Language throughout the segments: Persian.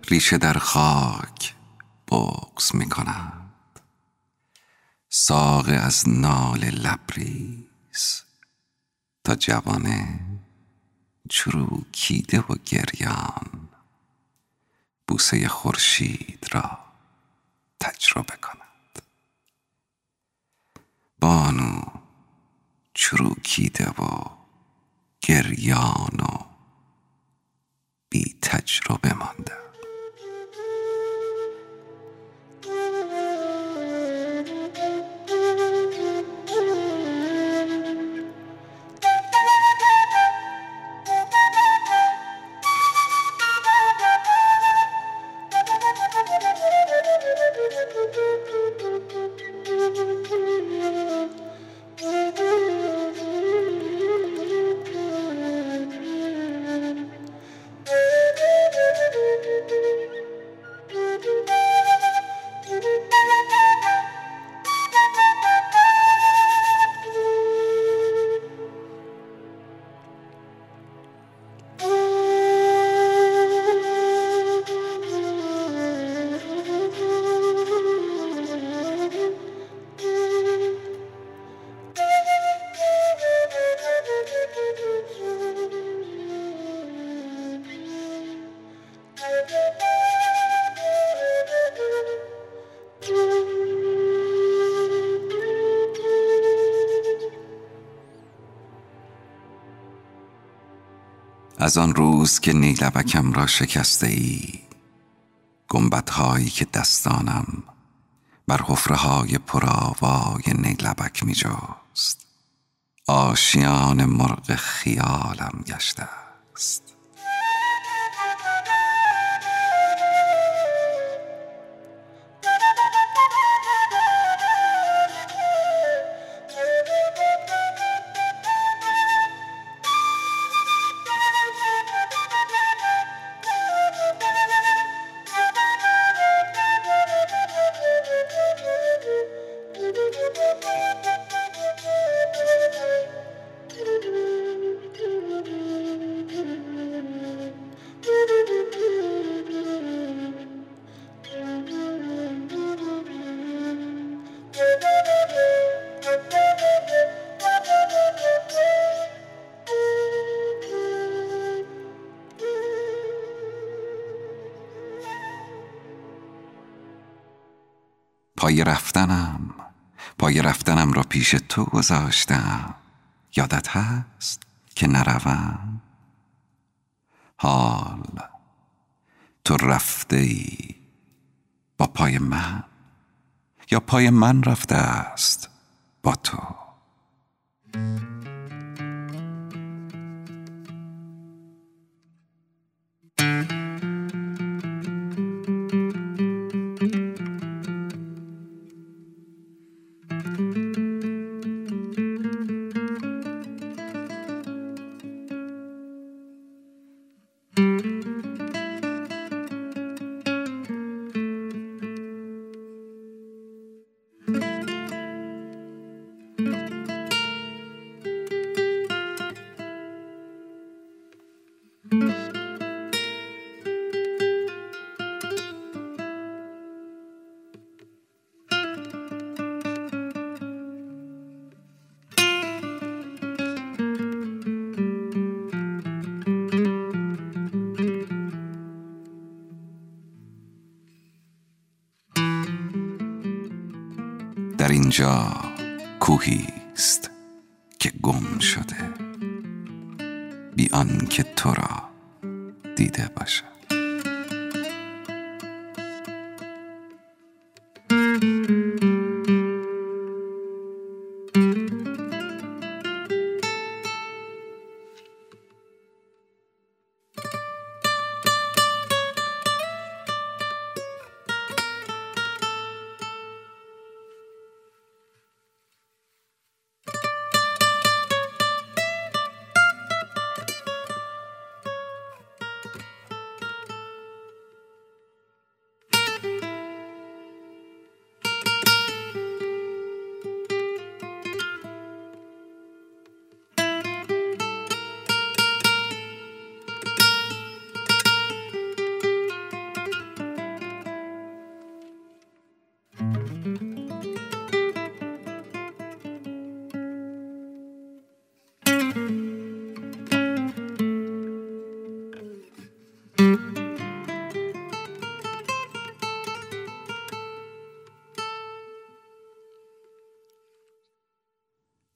ریشه در خاک بغض می کند. ساقه از ناله لبریز تا جوانه چروکیده و گریان بوسه خورشید را تجربه کند. بانو چروکیده و گریان و بی تجربه مانده. از آن روز که نیلبکم را شکسته ای، گنبدهایی که دستانم بر حفره‌های پرآوای نیلبک می جست، آشیان مرغ خیالم گشته است. پای رفتنم را پیش تو گذاشتم، یادت هست که نروم؟ حال تو رفته ای با پای من، یا پای من رفته است با تو؟ در اینجا کوهی است که گم شده، بی آنکه تو را دیده باشد.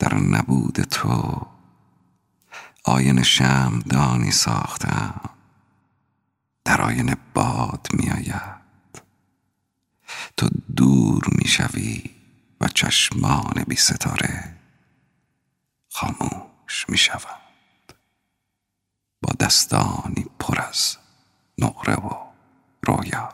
در نبود تو آینه شمعدانی ساختم، در آینه باد می آید، تو دور می شوی و چشمان بی ستاره خاموش می شوند با دستانی پر از نقره و رویا.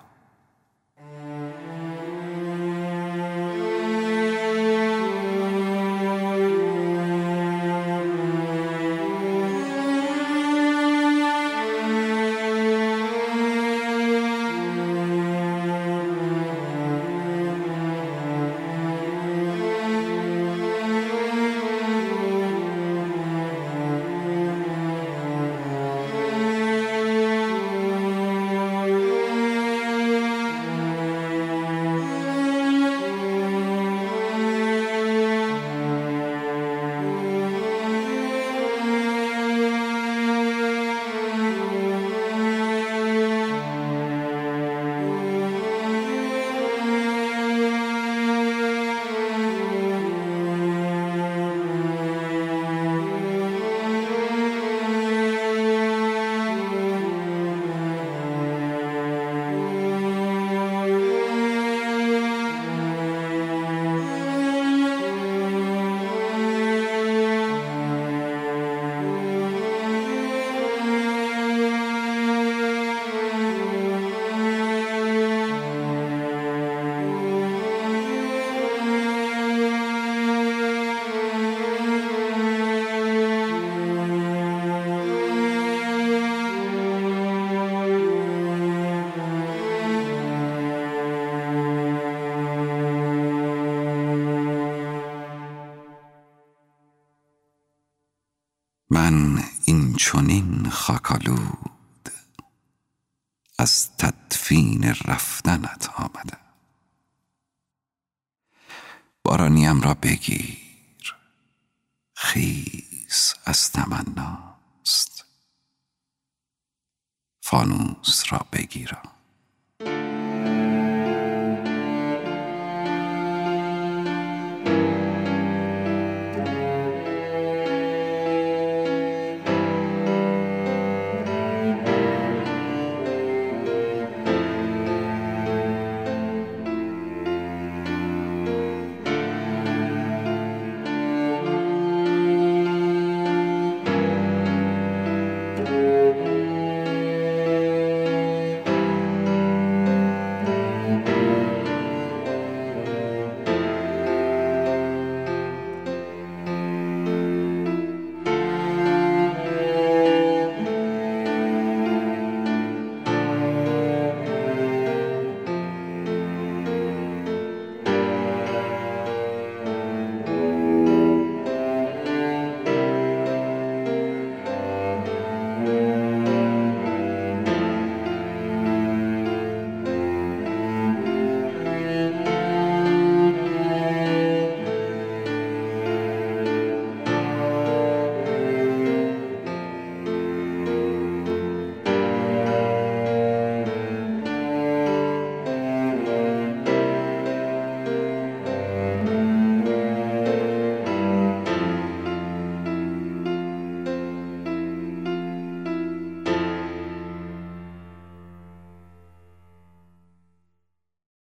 من این چنین خاکالود از تدفین رفتنت آمدم. بارانیم را بگیر، خیز از تمناست، فانوس را بگیرم.